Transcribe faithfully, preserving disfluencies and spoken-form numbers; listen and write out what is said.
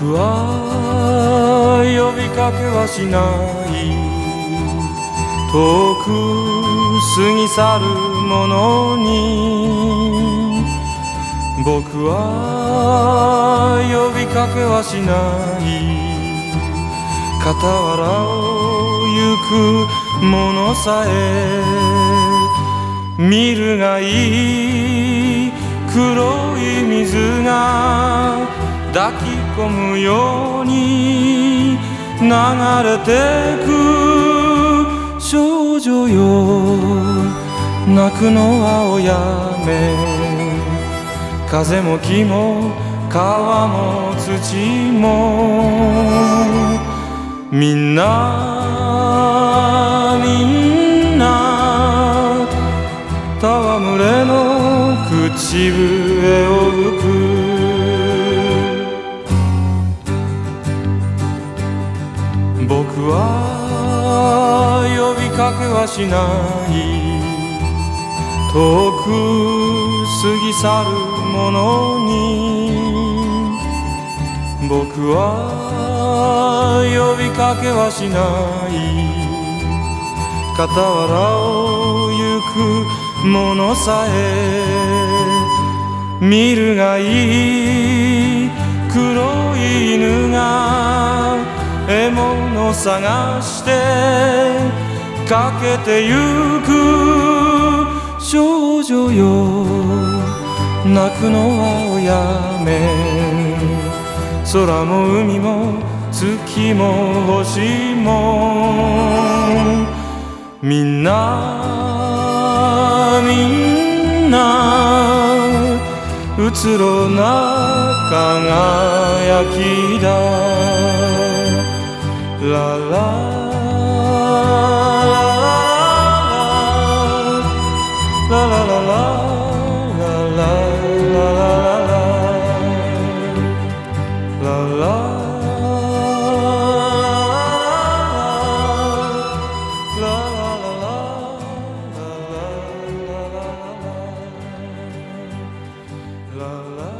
僕は呼びかけはしない遠く過ぎ去るものに僕は呼びかけはしない傍らを行くものさえ見るがいい黒い水が抱き込むように流れてく少女よ泣くのはおやめ風も木も川も土もみんなみんな戯れの口笛を吹く僕は呼びかけはしない遠く過ぎ去るものに僕は呼びかけはしない傍らを行くものさえ見るがいい黒い犬が獲物探してかけてゆく少女よ泣くのはおやめ空も海も月も星もみんなみんなうつろな輝きだララララララLa la